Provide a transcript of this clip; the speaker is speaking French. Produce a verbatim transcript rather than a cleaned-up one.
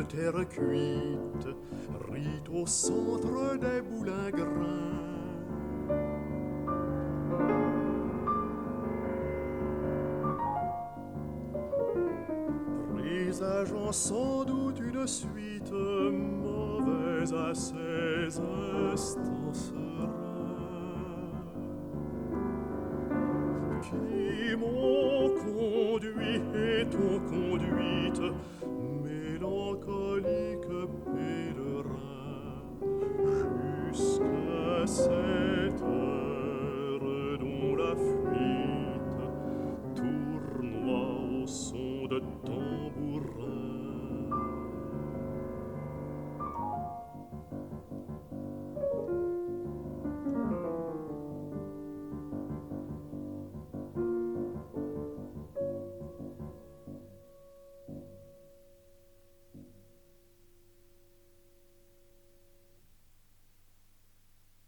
de terre cuite rit au centre des boulingrins. Présageant sans doute une suite mauvaise à ces instants sereins qui m'ont conduit et t'ont conduite, mélancolique pèlerin, jusqu'à ces